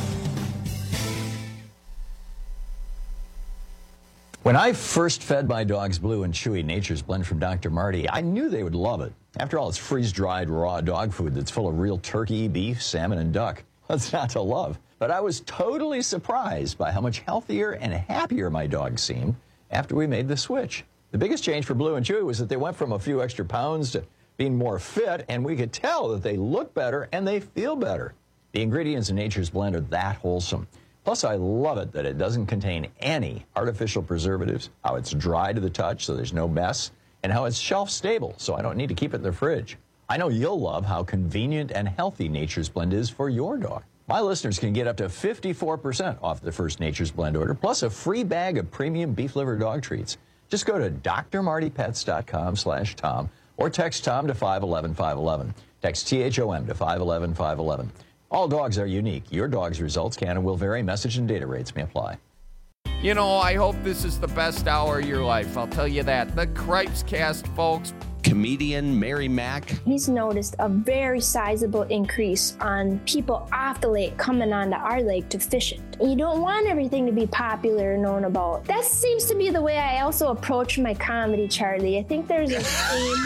When I first fed my dogs Blue and Chewy Nature's Blend from Dr. Marty, I knew they would love it. After all, it's freeze-dried raw dog food that's full of real turkey, beef, salmon, and duck. What's not to love? But I was totally surprised by how much healthier and happier my dogs seemed after we made the switch. The biggest change for Blue and Chewy was that they went from a few extra pounds to being more fit, and we could tell that they look better and they feel better. The ingredients in Nature's Blend are that wholesome. Plus, I love it that it doesn't contain any artificial preservatives, how it's dry to the touch so there's no mess, and how it's shelf stable so I don't need to keep it in the fridge. I know you'll love how convenient and healthy Nature's Blend is for your dog. My listeners can get up to 54% off the first Nature's Blend order, plus a free bag of premium beef liver dog treats. Just go to drmartypets.com/Tom or text Tom to 511-511. Text THOM to 511-511. All dogs are unique. Your dog's results can and will vary. Message and data rates may apply. You know, I hope this is the best hour of your life. I'll tell you that. The Cripes Cast, folks. Comedian Mary Mack. He's noticed a very sizable increase on people off the lake coming onto our lake to fish it. You don't want everything to be popular and known about. That seems to be the way I also approach my comedy, Charlie. I think there's a theme.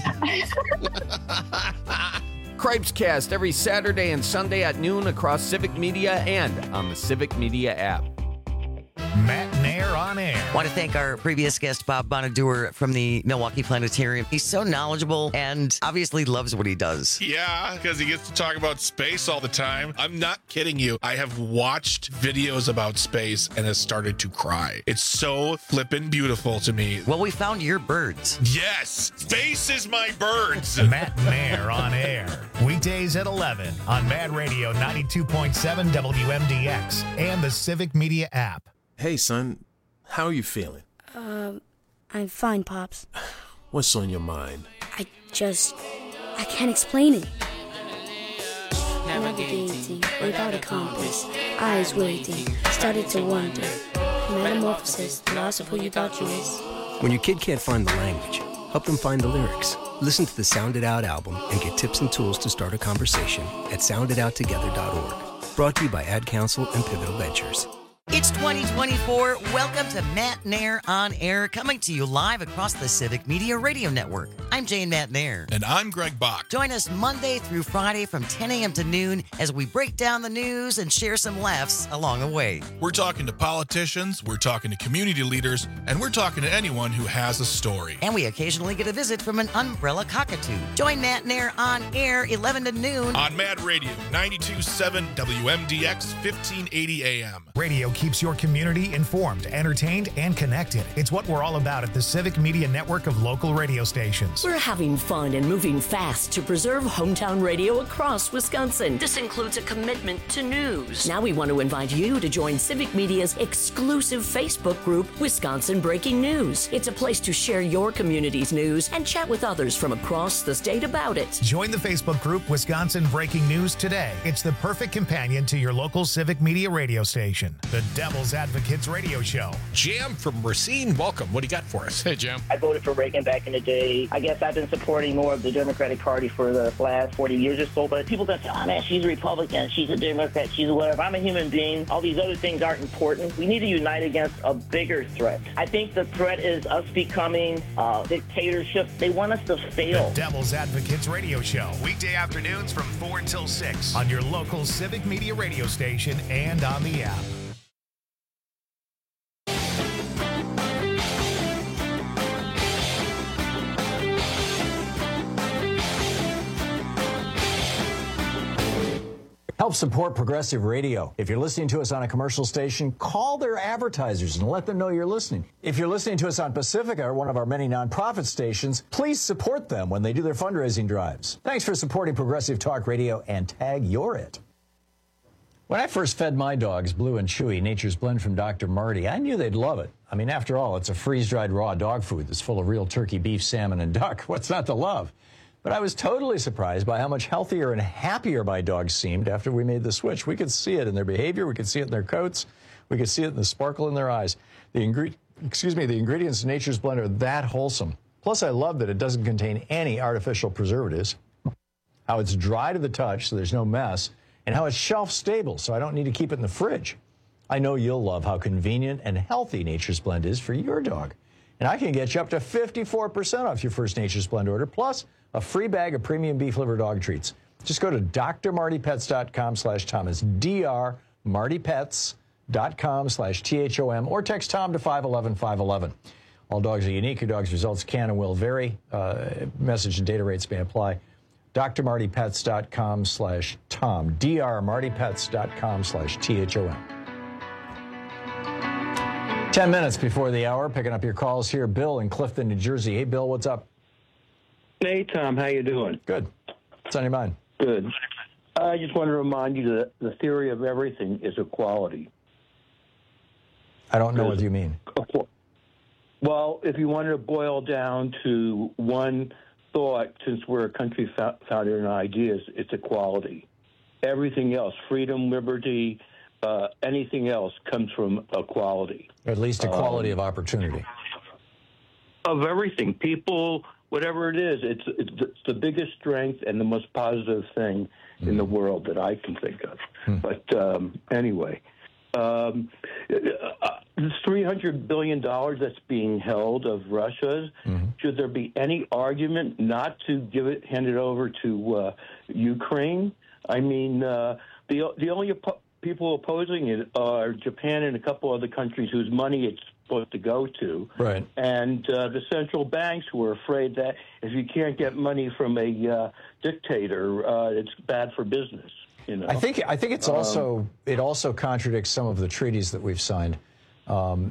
Cripes Cast every Saturday and Sunday at noon across Civic Media and on the Civic Media app. Matt Nair on air. I want to thank our previous guest, Bob Bonadeur from the Milwaukee Planetarium. He's so knowledgeable and obviously loves what he does. Yeah, because he gets to talk about space all the time. I'm not kidding you. I have watched videos about space and has started to cry. It's so flippin' beautiful to me. Well, we found your birds. Yes, space is my birds. Matt Nair on air. Weekdays at 11 on Mad Radio 92.7 WMDX and the Civic Media app. Hey, son, how are you feeling? I'm fine, Pops. What's on your mind? I can't explain it. Navigating without a compass, eyes waiting, started to wonder. Metamorphosis, the loss of who you thought you was. When your kid can't find the language, help them find the lyrics. Listen to the Sound It Out album and get tips and tools to start a conversation at sounditouttogether.org. Brought to you by Ad Council and Pivotal Ventures. It's 2024. Welcome to Matt Nair on Air, coming to you live across the Civic Media Radio Network. I'm Jane Matt Nair. And I'm Greg Bach. Join us Monday through Friday from 10 a.m. to noon as we break down the news and share some laughs along the way. We're talking to politicians, we're talking to community leaders, and we're talking to anyone who has a story. And we occasionally get a visit from an umbrella cockatoo. Join Matt Nair on Air, 11 to noon. On Mad Radio, 92.7 WMDX, 1580 AM. Radio keeps your community informed, entertained, and connected. It's what we're all about at the Civic Media network of local radio stations. We're having fun and moving fast to preserve hometown radio across Wisconsin. This includes a commitment to news. Now we want to invite you to join Civic Media's exclusive Facebook group, Wisconsin Breaking News. It's a place to share your community's news and chat with others from across the state about it. Join the Facebook group, Wisconsin Breaking News today. It's the perfect companion to your local Civic Media radio station. The Devil's Advocates radio show. Jam from Racine, welcome. What do you got for us? Hey, Jam. I voted for Reagan back in the day. I guess I've been supporting more of the Democratic Party for the last 40 years or so, but people don't say, oh man, she's a Republican, she's a Democrat, she's a whatever. I'm a human being. All these other things aren't important. We need to unite against a bigger threat. I think the threat is us becoming a dictatorship. They want us to fail. The Devil's Advocates Radio Show, weekday afternoons from 4 until 6 on your local Civic Media radio station and on the app. Help support progressive radio. If you're listening to us on a commercial station, call their advertisers and let them know you're listening. If you're listening to us on Pacifica, or one of our many nonprofit stations, please support them when they do their fundraising drives. Thanks for supporting Progressive Talk Radio, and tag You're It. When I first fed my dogs Blue and Chewy, Nature's Blend from Dr. Marty, I knew they'd love it. I mean, after all, it's a freeze-dried raw dog food that's full of real turkey, beef, salmon, and duck. What's not to love? But I was totally surprised by how much healthier and happier my dogs seemed after we made the switch. We could see it in their behavior. We could see it in their coats. We could see it in the sparkle in their eyes. The ingredients in Nature's Blend are that wholesome. Plus, I love that it doesn't contain any artificial preservatives, how it's dry to the touch so there's no mess, and how it's shelf stable so I don't need to keep it in the fridge. I know you'll love how convenient and healthy Nature's Blend is for your dog. And I can get you up to 54% off your first Nature's Blend order, plus a free bag of premium beef liver dog treats. Just go to drmartypets.com/Tom. It's drmartypets.com/THOM, or text Tom to 511-511. All dogs are unique. Your dog's results can and will vary. Message and data rates may apply. drmartypets.com/Tom. drmartypets.com/THOM. 10 minutes before the hour, picking up your calls here. Bill in Clifton, New Jersey. Hey, Bill, what's up? Hey, Tom, how you doing? Good. What's on your mind? Good. I just want to remind you that the theory of everything is equality. I don't know what you mean. Well, if you wanted to boil down to one thought, since we're a country founded in ideas, it's equality. Everything else, freedom, liberty, anything else comes from equality. Or at least equality of opportunity. Of everything. People, whatever it is, it's the biggest strength and the most positive thing in the world that I can think of. But anyway, this $300 billion that's being held of Russia's, should there be any argument not to hand it over to Ukraine? I mean, the only people opposing it are Japan and a couple other countries whose money it's supposed to go to. Right. And the central banks who are afraid that if you can't get money from a dictator, it's bad for business. You know? I think it's also it also contradicts some of the treaties that we've signed. But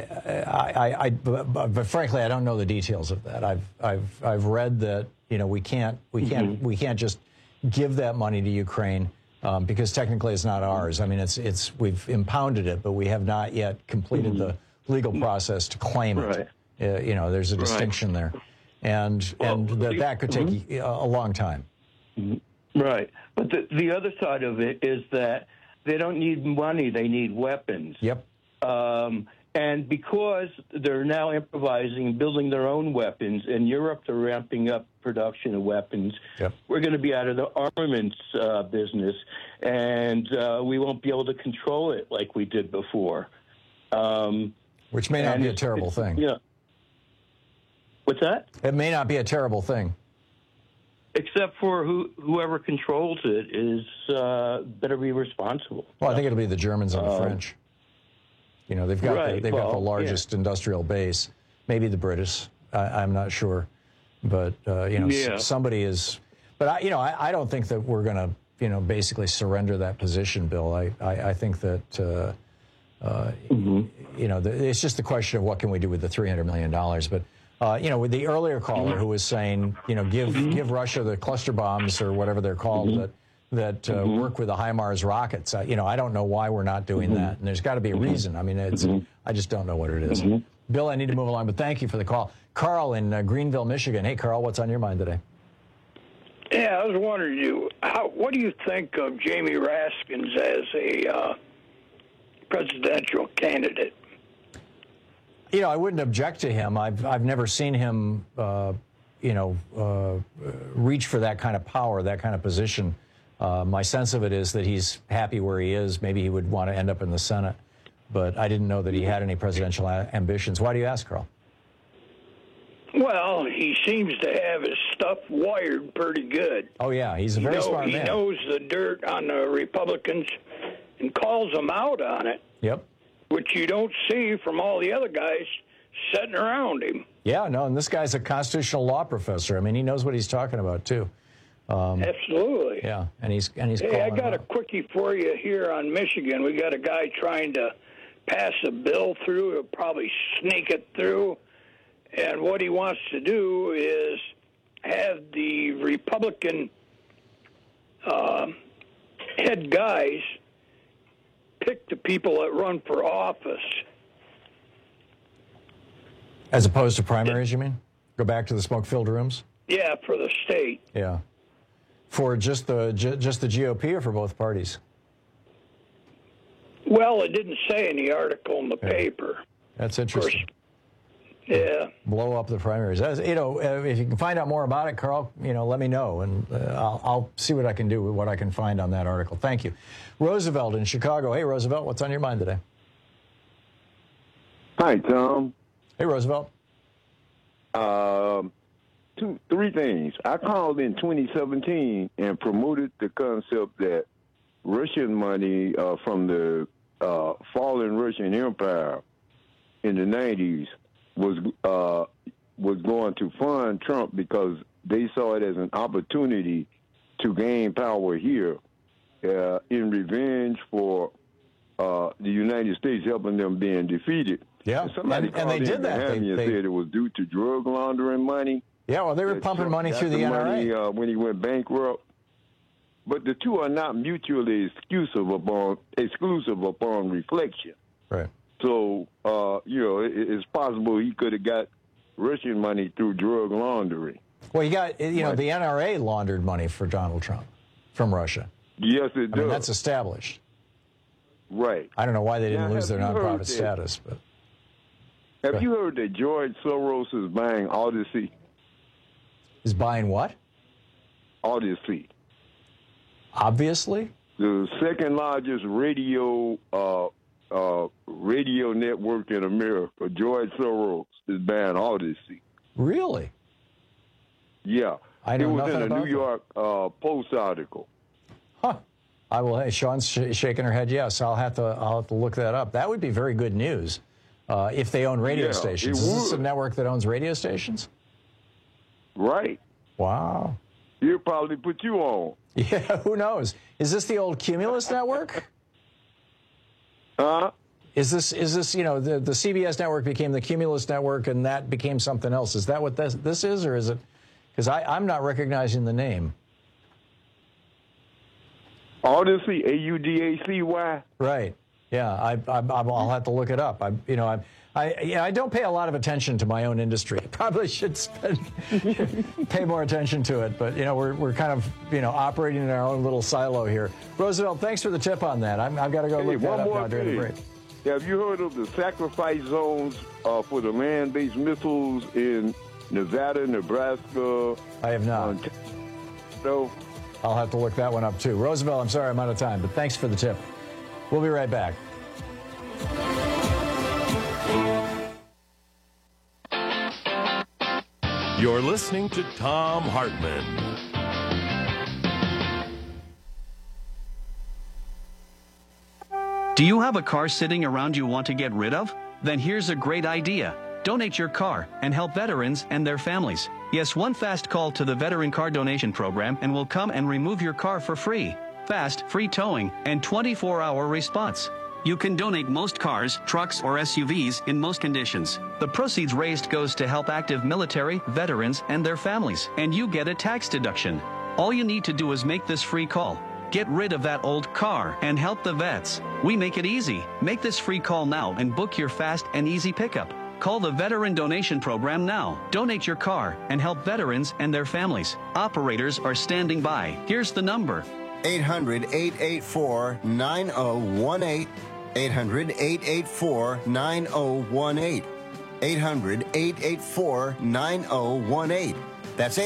frankly, I don't know the details of that. I've read that we can't just give that money to Ukraine. Because technically it's not ours. I mean, we've impounded it, but we have not yet completed the legal process to claim it. There's a distinction there, and that could take a long time. Right, but the other side of it is that they don't need money; they need weapons. Yep. And because they're now improvising, building their own weapons, in Europe they're ramping up production of weapons. Yep. We're going to be out of the armaments business, and we won't be able to control it like we did before. Which may not be a terrible thing. Yeah. What's that? It may not be a terrible thing. Except for whoever controls it is better be responsible. Well, I think it'll be the Germans and the French. They've got got the largest industrial base. Maybe the British. I'm not sure, but somebody is. But I don't think that we're going to basically surrender that position, Bill. I think that it's just the question of what can we do with the $300 million. But with the earlier caller who was saying give Russia the cluster bombs or whatever they're called that work with the HIMARS rockets. I don't know why we're not doing that, and there's got to be a reason. I mean, I just don't know what it is. Bill, I need to move along, but thank you for the call. Carl in Greenville, Michigan. Hey, Carl, what's on your mind today? Yeah, I was wondering, what do you think of Jamie Raskins as a presidential candidate? I wouldn't object to him. I've never seen him, reach for that kind of power, that kind of position. My sense of it is that he's happy where he is. Maybe he would want to end up in the Senate, but I didn't know that he had any presidential ambitions. Why do you ask, Carl? Well, he seems to have his stuff wired pretty good. Oh, yeah, he's a very smart man. He knows the dirt on the Republicans and calls them out on it. Yep. Which you don't see from all the other guys sitting around him. Yeah, no, and this guy's a constitutional law professor. I mean, he knows what he's talking about, too. Absolutely. Yeah, and he's Hey, I got a quickie for you here on Michigan. We got a guy trying to pass a bill through. He'll probably sneak it through. And what he wants to do is have the Republican head guys pick the people that run for office. As opposed to primaries, you mean? Go back to the smoke-filled rooms? Yeah, for the state. Yeah. For just the GOP or for both parties? Well, it didn't say in the article in the paper. That's interesting. Yeah. Blow up the primaries. If you can find out more about it, Carl, let me know, and I'll see what I can do with what I can find on that article. Thank you. Roosevelt in Chicago. Hey, Roosevelt, what's on your mind today? Hi, Tom. Hey, Roosevelt. Three things. I called in 2017 and promoted the concept that Russian money from the fallen Russian Empire in the 90s was going to fund Trump because they saw it as an opportunity to gain power here in revenge for the United States helping them being defeated. Yeah, and somebody and they did that. They said it was due to drug laundering money. Yeah, well, they were pumping money through the NRA. Money, when he went bankrupt. But the two are not mutually exclusive upon reflection. Right. So, it's possible he could have got Russian money through drug laundering. Well, you got, the NRA laundered money for Donald Trump from Russia. Yes, it does. I mean, that's established. Right. I don't know why they didn't lose their nonprofit status, but. Have you heard that George Soros is buying Odyssey? Is buying what? Odyssey. Obviously. The second largest radio network in America. George Soros is buying Odyssey. Really? Yeah. I know it was nothing in a about New York Post article. Huh. I will. Hey, Sean's shaking her head. Yes, I'll have to look that up. That would be very good news if they own radio stations. Is this a network that owns radio stations? Right. Wow. He'll probably put you on. Yeah, who knows? Is this the old Cumulus network? Is this the CBS network became the Cumulus network and that became something else? Is that what this is, or is it? Because I'm not recognizing the name. Odyssey, Audacy. Right. Yeah, I'll have to look it up. I don't pay a lot of attention to my own industry. I probably should pay more attention to it. But we're kind of operating in our own little silo here. Roosevelt, thanks for the tip on that. I've got to go look that up now during the break. Have you heard of the sacrifice zones for the land-based missiles in Nevada, Nebraska? I have not. No. I'll have to look that one up too. Roosevelt, I'm sorry I'm out of time, but thanks for the tip. We'll be right back. You're listening to Thom Hartmann. Do you have a car sitting around you want to get rid of? Then here's a great idea. Donate your car and help veterans and their families. Yes, one fast call to the Veteran Car Donation Program and we'll come and remove your car for free. Fast, free towing, and 24-hour response. You can donate most cars, trucks, or SUVs in most conditions. The proceeds raised goes to help active military, veterans, and their families, and you get a tax deduction. All you need to do is make this free call. Get rid of that old car and help the vets. We make it easy. Make this free call now and book your fast and easy pickup. Call the Veteran Donation Program now. Donate your car and help veterans and their families. Operators are standing by. Here's the number. 800-884-9018. 800-884-9018. 800-884-9018. That's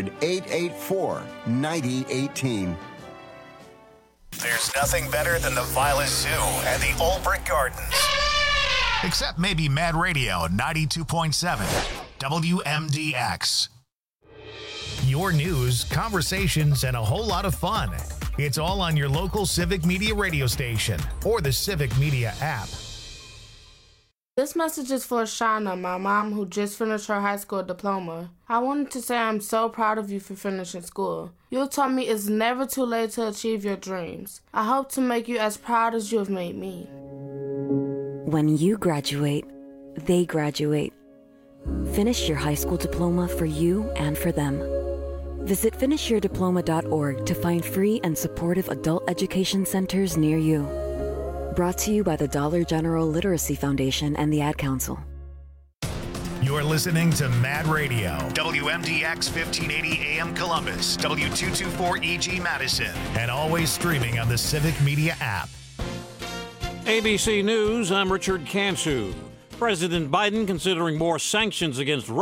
800-884-9018. There's nothing better than the Violet Zoo and the Olbrich Gardens. Except maybe Mad Radio 92.7 WMDX. Your news, conversations, and a whole lot of fun. It's all on your local Civic Media radio station or the Civic Media app. This message is for Shauna, my mom, who just finished her high school diploma. I wanted to say I'm so proud of you for finishing school. You taught me it's never too late to achieve your dreams. I hope to make you as proud as you have made me. When you graduate, they graduate. Finish your high school diploma for you and for them. Visit finishyourdiploma.org to find free and supportive adult education centers near you. Brought to you by the Dollar General Literacy Foundation and the Ad Council. You're listening to Mad Radio, WMDX 1580 AM Columbus, W224EG Madison, and always streaming on the Civic Media app. ABC News, I'm Richard Kansu. President Biden considering more sanctions against Russia.